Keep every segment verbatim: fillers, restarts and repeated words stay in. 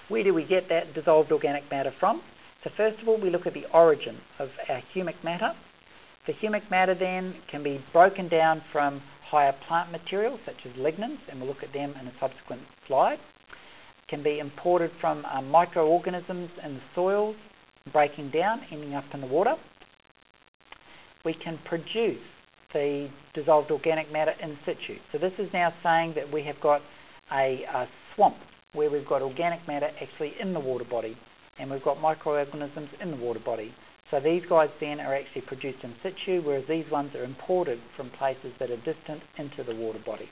Where do we get that dissolved organic matter from? So first of all, we look at the origin of our humic matter. The humic matter then can be broken down from higher plant materials such as lignins, and we'll look at them in a subsequent slide. It can be imported from um, microorganisms in the soils, breaking down, ending up in the water. We can produce the dissolved organic matter in situ. So this is now saying that we have got a, a swamp where we've got organic matter actually in the water body, and we've got microorganisms in the water body. So these guys then are actually produced in situ, whereas these ones are imported from places that are distant into the water body.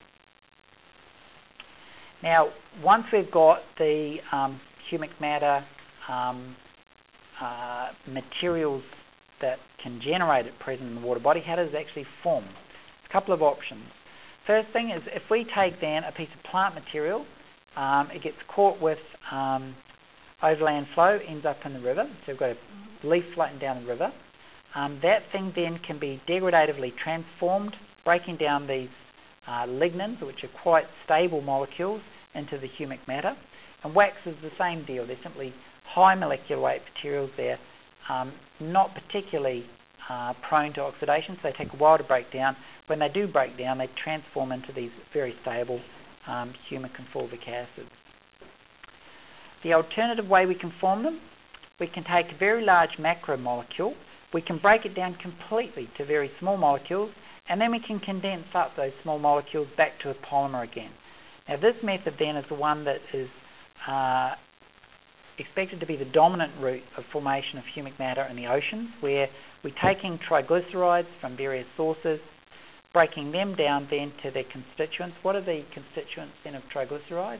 Now, once we've got the um, humic matter um, uh, materials that can generate it present in the water body, how does it actually form? A couple of options. First thing is, if we take then a piece of plant material, um, it gets caught with um, overland flow, ends up in the river. So we've got a leaf floating down the river. Um, that thing then can be degradatively transformed, breaking down these uh, lignins, which are quite stable molecules, into the humic matter. And wax is the same deal. They're simply high molecular weight materials. They're um, not particularly uh, prone to oxidation, so they take a while to break down. When they do break down, they transform into these very stable um, humic and fulvic acids. The alternative way we can form them, we can take a very large macromolecule, we can break it down completely to very small molecules, and then we can condense up those small molecules back to a polymer again. Now this method then is the one that is uh, expected to be the dominant route of formation of humic matter in the oceans, where we're taking triglycerides from various sources, breaking them down then to their constituents. What are the constituents then of triglycerides?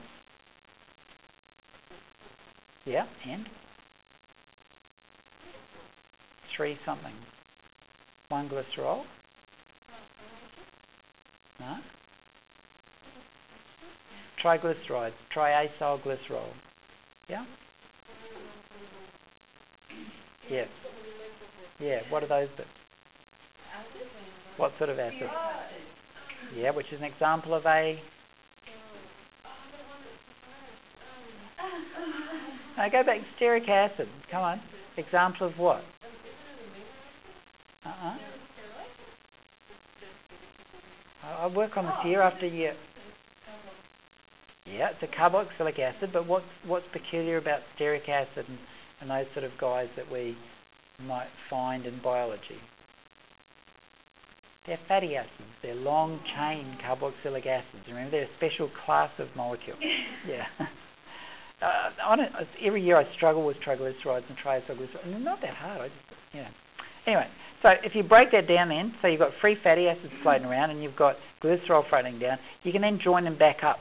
Yeah, and? Three something. One glycerol? No? Triglycerides, triacylglycerol. Yeah? Yeah. Yeah, what are those bits? What sort of acid? Yeah, which is an example of a... No, go back, stearic acid. Come on. Example of what? Uh-uh. I'll work on this year after year. Yeah, it's a carboxylic acid, but what's, what's peculiar about stearic acid and, and those sort of guys that we might find in biology? They're fatty acids. They're long-chain carboxylic acids. Remember, they're a special class of molecule. Yeah. uh, on it, every year I struggle with triglycerides and triacylglycerides, and they're not that hard. I just, you know. Anyway, so if you break that down then, so you've got free fatty acids floating around and you've got glycerol floating down, you can then join them back up